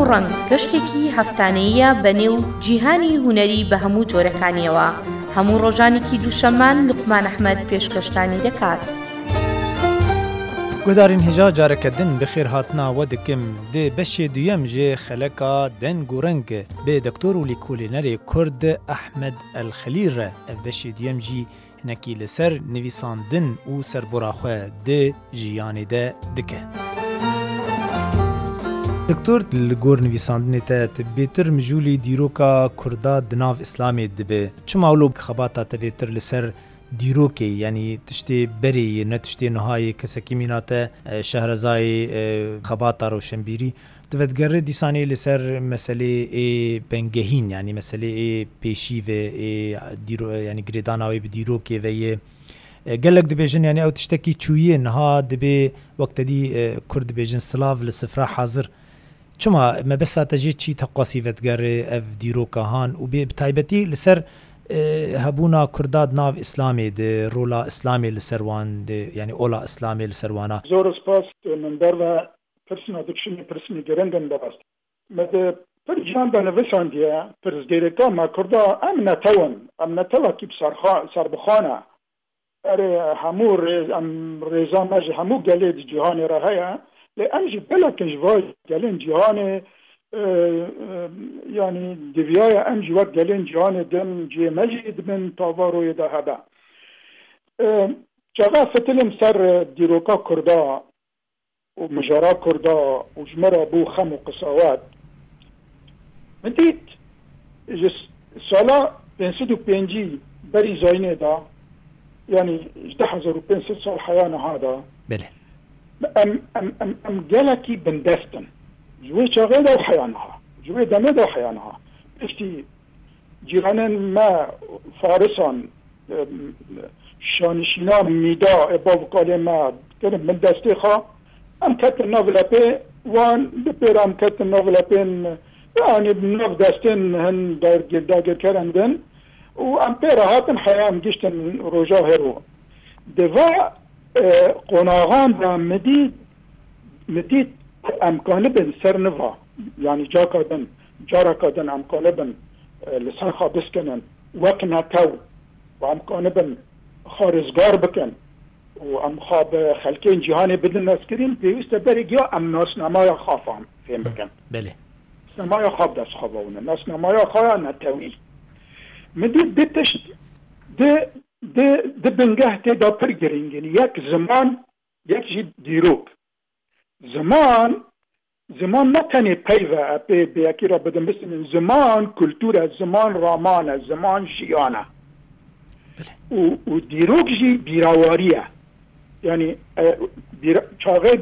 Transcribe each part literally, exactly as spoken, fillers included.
و ڕەنگ گەشتێکی هەفتانەیە بە نێو جیهانی هونەری بە هەموو جۆرەکانیەوە. هەموو ڕۆژانێکی دووشەممان لوقمان ئەحمەد پێشکەشتانی دەکات. گودارین هجا جارکدن بخیر هاتنا و دکم ده بشه دویم جه خلقا دنگ و رنگ به دکتور و لیکولینر کرد احمد الخلیل را بشه دویم جی نکی لسر نویساندن و سربراخواه ده جیانه ده دکه. دکتور لگور نویساندن تا بیتر مجولی دیروکا کردا دناف اسلامی دبه چما اولو خباتا تا بیتر لسر دیروکی یعنی تشتی بری نه تشتی نهایی کسکی میناته شهرزای خباتا روشنبیری دوادگر دیسانی لسر مسئله بنگهین یعنی مسئله پیشی و دیرو یعنی گریداناوی به دیروکی و یه گلک دبیجن یعنی او تشتکی چویه نها دبی وقت دی کرد دبیجن سلاف لسفره حاضر چما مبساته جی چی تقاسی ودگر اف دیروکا هان و به تایبتی لسر هبونا کرداد ناو اسلامی ده رولا اسلامی لسروان ده یعنی اولا اسلامی لسروانا زور سپاس من در و پرسنا دکشنی پرسنی گرندن دبست مده پر جان بنویسان دیه پرس دیرکا ما کردا ام نتوان ام نتوان کی سر بخانه اره همو ریز ام ریزان مجه همو گلید جهان را هیا لی امجی بلا کنجواج گلین جهان يعني دفيايا أمجي وقت قالين جهان دم جي مجيد من طاوارو يدهبا جاغا فتلم سر ديروكا كردا ومجارا كردا وجمرا بو خم وقصاوات مديت جس سالا بنسدو بينجي بري زاينه دا يعني اجده حزر وبنسد سال حيانا هذا بله أم أم أم أم جالكي بندستن جوی شغل دو حیانها جوی دمه دو حیانها پشتی جیرانن ما فارسان شانشینا میدا اباب کاله ما کنم من دستی خواه ام کت نوولپی وان بپیرم کت نوولپین یعنی نو دستین هن در گرداگر کرندن و ام پیره هاتن حیام گشتن روژا هرو دوا قناغان را مدید مدید امکانه بن سر نوا یعنی جا کردن جارا کردن امکانه بن لسان خواب بسکنن وقت نتو و امکانه بن خارزگار بکن و ام خواب خلقین جهانی بدن نسکرین بیوسته برگ یا ام ناس نمای خوافم فهم بکن بله نمای خواب دست خوابونه ناس نمای خواه نتوی مدید دیتش ده ده ده بنگه تی دا پر گرینگین یک زمان یک جی دیروک زمان زمان نه تنی پیوه به بیاکی را بدم بسیم زمان کلتور زمان رامان زمان جیانه و, و دیروک جی بیراواریه یعنی بیرا... چاقه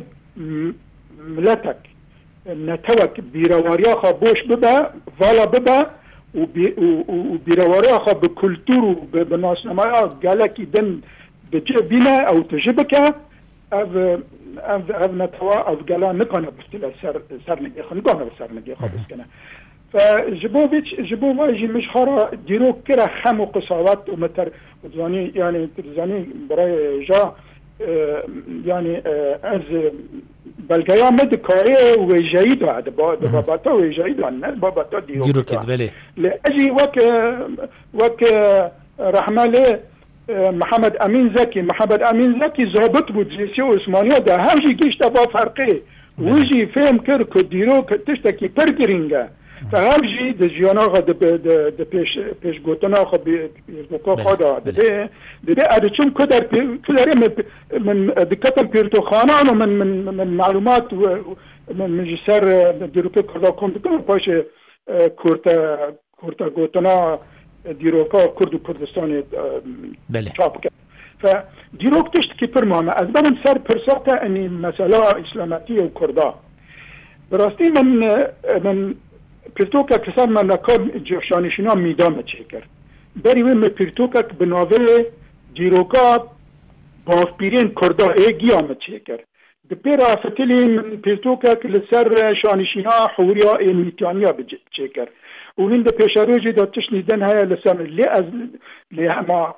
ملتک نتوک بیراواریا خواه بوش ببه والا ببه و, بی... و... و بیراواریا خواه به کلتور و به بناسنمایا گلکی دن بجه بینه او تجبکه او او او نتوا او گلا نکنه بستیل سر سر نگی خو نگانه سر نگی خو بسکنه فجبوبيتش جبو واجي مش خارا ديرو كرا خم وقصاوات ومتر زاني يعني زاني براي جا يعني از بلغيا مدكاري وجيد هذا باباتا وجيد الناس باباتا ديرو ديرو كده بله لاجي وك وك رحمه محمد امین زکی محمد امین زکی ضابط بود جیسی عثمانیه ده همجی گیشت با فرقی ویجی فهم کرد که دیرو تشتکی پر گرینگه فهمجی ده جیانا خود ده پیش پیش گوتنا خود بیرتوکا خدا ده ده ادی چون کدر کدره من دکتم پیرتو خانه من من من معلومات من مجسر دیروکا کرده کنده کنه پاش کورتا کورتا گوتنا دیروکا کرد و کردستان چاپ کرد فدیروک تشتکی پرمانه از برم سر پرساته اینی مسئله اسلامتی و کرده براستی من من پرتوکا کسان من نکار جفشانشینا میدام چه کرد بری ویم پرتوکا بناوه دیروکا بافپیرین کرده ایگی آمد چه کرد ده پیر آفتلی من پرتوکا لسر شانشینا حوریا ایمیتانیا چه کرد و هند پیشروجی دا تشنیدن های لسان لی از لی هما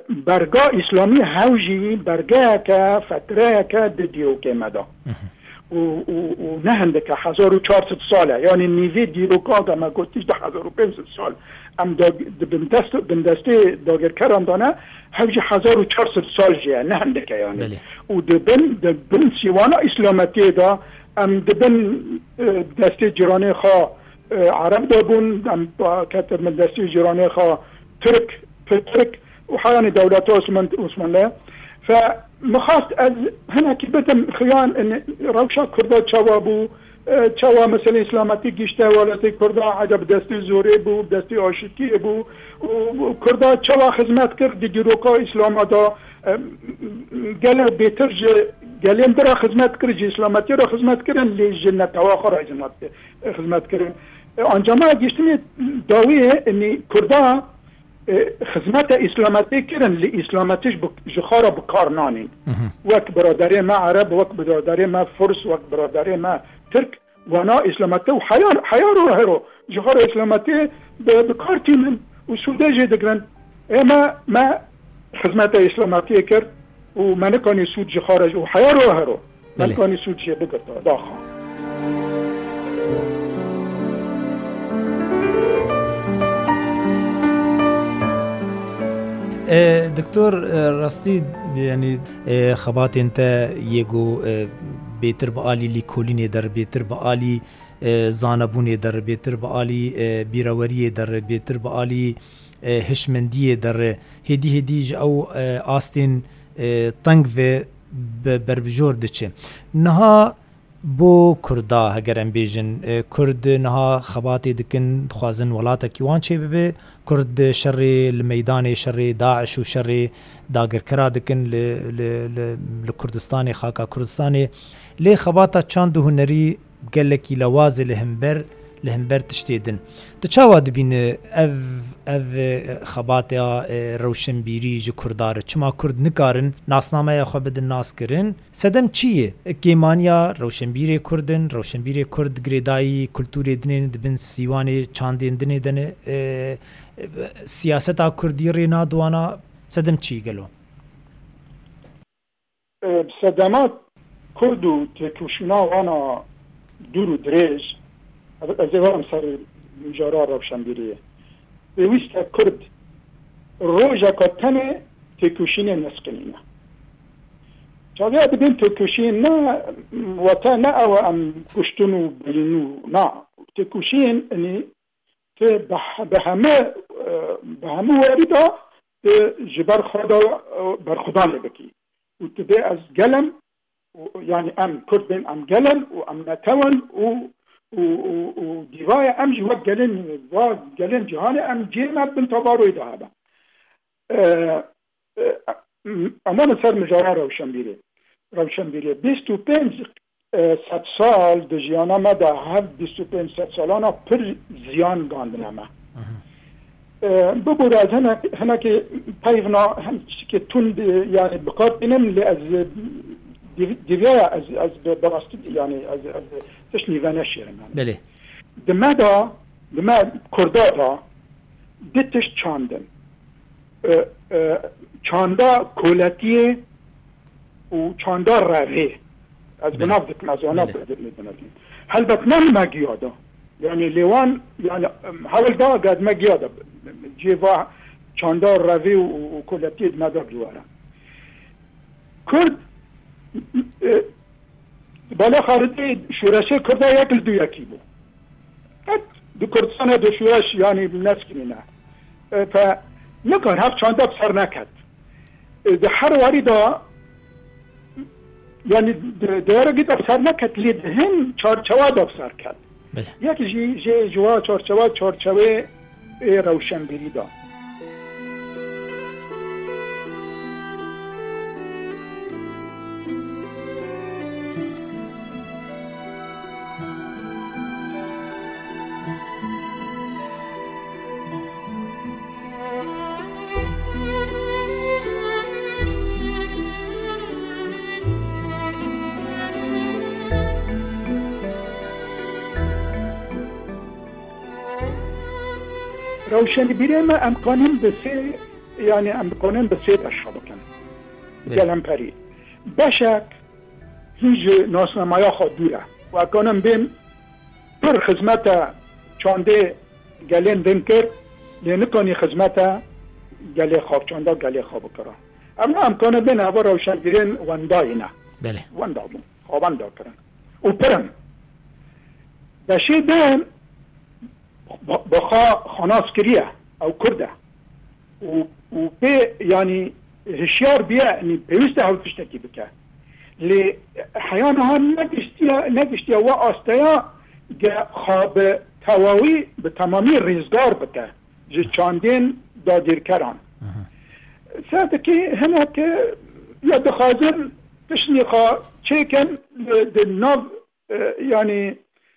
برگاه اسلامی هاوجی برگاه که فتره که دیو که مدا و و نه هندك هزار و چهارصد ساله يعني نيفي ديروكا ما قلتش ده هزار و پنجصد سال ام دا بندست بندسته داگر کران دانه هفج هزار و چهارصد سال جه نه هندك يعني و دبن دبن سيوانا اسلامتي دا ام دبن دسته جرانه خا عرب دابون ام كتب من دسته جرانه خا ترك ترك وحياني دولات عثمان عثمان له فمخاست از هنا كبتم خيان ان روشا كردا تشوابو تشوا مثلا اسلامتي گشته ولات كردا عجب دستي زوري بو دستي عاشقي بو وكردا تشوا خدمت کرد دیگروکا اسلام دا گله بهتر گلیم درا خدمت کرد اسلامتی را خدمت کردن لی جنت اواخر جنت خدمت کردن انجام گشتن داویه ان کردا خدمت اسلامتی کردن لی اسلامتیش جخارا بکارنانی وقت برادری ما عرب وقت برادری ما فرس وقت برادری ما ترک وانا اسلامتی و حیار حیار و هرو جخارا اسلامتی بکارتین و سوده جدگرن اما ما خدمت اسلامتی کرد و من کانی سود جخارا و حیار و هرو من کانی سود جه بگرد داخل دكتور راستي يعني خبات انت يجو بيتر بآلي لكوليني در بيتر بآلي زانبوني در بيتر بآلي بيراوري در بيتر بآلي هشمندية در هدي هديج او آستين طنگ و بربجور دچه نها بو کردا هگرم بیجن کرد نها خباتی دکن خوازن ولاتا کیوان چه ببه کرد شر المیدان شر داعش و شر داگر کرا دکن لکردستان خاکا کردستان لی خباتا چاند هنری گلکی لواز لهمبر لهمبر تشتیدن تچاوا دبین اف اف خباتا روشنبیری جو کردار چما کرد نکارن ناسنامه خو بدن ناس کرن سدم چیه گیمانیا روشنبیری کردن روشنبیری کرد گریدای کلتور دنین دبن سیوان چاندین دنه دنه سیاستا کردی رینا دوانا سدم چی گلو صدمات کردو تکوشنا وانا دورو دریج از اولم سر مجارا روشنبیریه بویست کرد روژا کتنه تکوشین نسکنینه چاوی ادبین تکوشین نه وطا نه او ام کشتنو بلینو نه تکوشین انی به همه به همه وریدا جبر خدا بر خدا لبکی و تبه از گلم يعني ام كردن ام جلن وام نتون و و ديواي ام جوا جلن و جلن جهان ام جيما بن تبارو دهابا اما مثلا مجارا روشنبيري روشنبيري بیست و پنج صد سال د جیانا ما ده هف بیست و پنج صد سالانا پر زیان گاندن اما ببور از هنه که پیغنا هم که تند يعني بقات بینم لی از دیویا از از براستی یعنی از از تشنیوانه شیرم بله دم دا دم کردا دا دتش چاندن چاندا کولتیه و چاندا روی از بناف دکم از آنها بدر میدونم هلبت من مگیادا یعنی لیوان یعنی حال دا قد مگیادا جیوا چاندا روی و کولتیه دم دا بیوارم کرد بالا خارجی شورش کرده یک دو یکی بود دو کردستان دو شورش یعنی نسکنی نه فا نکن هفت چانده بسر نکد ده هر واری دا یعنی دیارگی دا بسر نکد لید هم چارچوه دا بسر کد یک جی جی جوا چارچوه چارچوه روشن بیری دا روشنبیری ما امکانم بسه یعنی امکانم بسه اشیا بکن گلم پری بشک هیچ ناسنامایا خود دوره و اکنم بیم پر خدمت چانده گلین دن کرد لنکانی خدمت گلی خواب چانده گلی خواب کرد اما امکانه بین هوا روشنگیرین وندایینه بله وندا بون خوابنده کرن و پرن بشه دن بخوا خاناس کریه او کرده و و به یعنی هشیار بیا یعنی پیوسته هاو تشتکی بکه لی حیان ها نگشتیا نگشتیا و آستیا خواب تواوی به تمامی ریزگار بکه جه چاندین دادیر کران ساعته که هنه که یا دخازن تشنی خواه چه کن ده ناو یعنی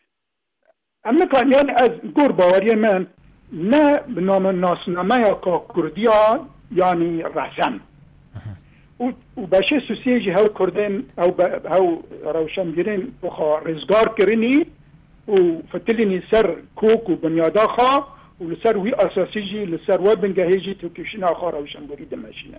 اما کان یعنی از گور باوری من نه به نام ناسنامه یا که کردی ها یعنی رسم و باشه سوسیجی هاو کردن او هاو روشنگیرین بخوا رزگار کرنی و فتلینی سر کوک و بنیادا خواه و لسر وی اساسیجی لسر و بنگهیجی تو کشنا خواه روشنگیری دمشینه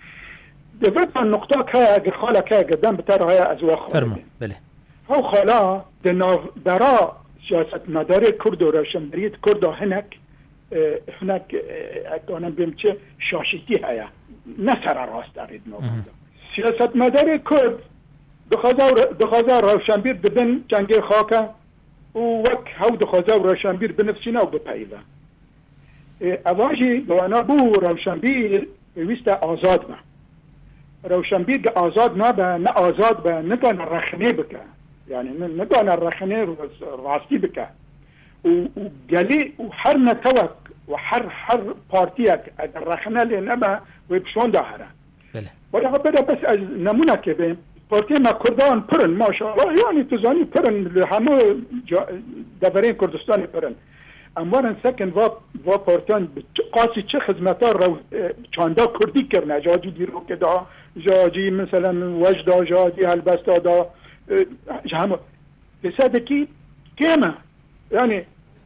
دفت النقطة كا اگر خالا كا قدام بتر هيا ازواق فرما بله هاو خالا دناف برا سياسة مدار كرد و روشنگیری كرد هناك اه هناك اه اكونا بيمچه شاشتي هيا نسر راست دارید نوبدا سیاست مدار کرد دخوازا روشنبیر بدن جنگ خاکه و وک هاو دخوازا روشنبیر بنفسینا و بپیده اواجی دوانا بو روشنبیر ویست آزاد با روشنبیر که آزاد نبه نه آزاد به نگان رخنه بکه یعنی نگان رخنه راستی بکه و گلی و هر نتوک و هر هر پارتیک اگر رخنه لی نبه و بشون داهره بله ولی بده بس از نمونه که بیم پارتی ما کردان پرن ماشاءالله یعنی تزانی پرن همه دورین کردستانی پرن اموارن سکن و و پارتیان قاسی چه خدمتا رو چاندا کردی کرنه جاجی دیرو که دا جاجی مثلا وجدا جاجی هلبستا دا همه بساده کی کمه یعنی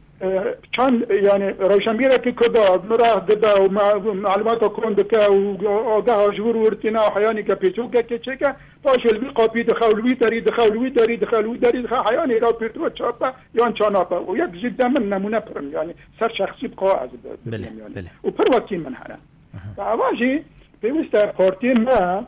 چند یعنی روشنبیره که کدا مراه ددا و معلومات کنده که و آگاه جور ورتینا و حیانی که پیچو که که چه که پاشلوی قاپی دخولوی داری دخولوی داری دخولوی داری حیانی را پیرتو چاپا یا چاناپا و یک جدا من نمونه پرم یعنی سر شخصی بقا از بله بله و پر وقتی من هنه و اواجی پیوست پارتی ما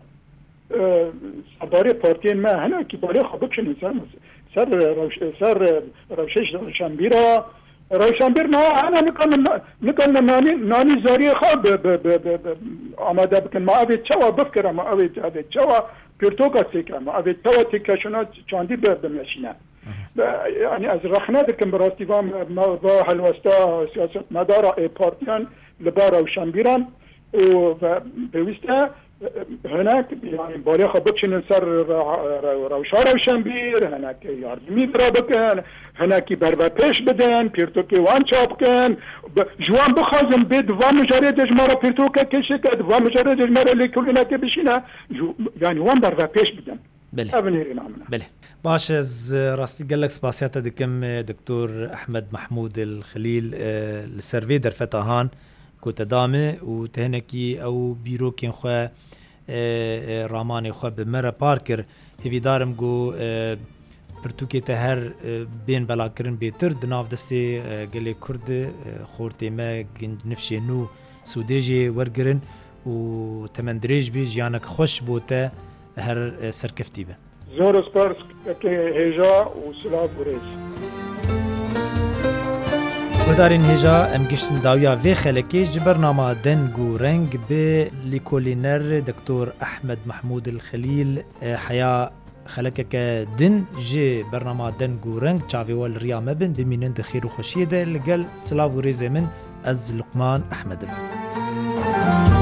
سرداری پارتی ما هنه که باری خواب بکشن سر روش سر روشش روشنبیره روشنبیر نه انا نکن نکن نانی نانی زاری خواب آماده بکن ما اوید چوا بفکرم ما اوید اوید چوا پیرتوکا سیکرم ما اوید چوا تیکشونا چاندی بمشینه یعنی از رخنه دکن براستی با با حلوستا سیاست مدار ای پارتیان لبا روشنبیرن و بویسته هناك يعني بالغ بكشن سر روشار روشنبیر هناك یاردمی درا بکن هناك بربا پیش بدن پیرتوکی وان چاپ کن جوان بخوازم بید و مجرد جمارا پیرتوکا کشه کد و مجرد جمارا لیکولینا که بشینه يعني وان بربا پیش بدن بله بله باش از راستی گلک سپاسیات دکم دکتور احمد محمود الخلیل لسروی در فتاهان کو تدامه و تهنکی او بیروکین خو رامان خو به مره پارکر هیدارم گو پرتوکی ته هر بین بلاکرین بیتر دناف دستی گلی کرد خورتی ما گند نفشینو سودیجی ورگرن و تمندریج بی جانک خوش بوته هر سرکفتی به زور سپارس که هجا و سلام بریز ودارین هجا ام گشتن داویا وی خلکی جبرنامه دنگو رنگ به لیکولینر دکتور احمد محمود الخلیل حیا خلکک دن جی برنامه دنگو رنگ چاوی ول ریا مبن بمینن خیر و خوشی ده لگل سلاو ریز من از لقمان احمد.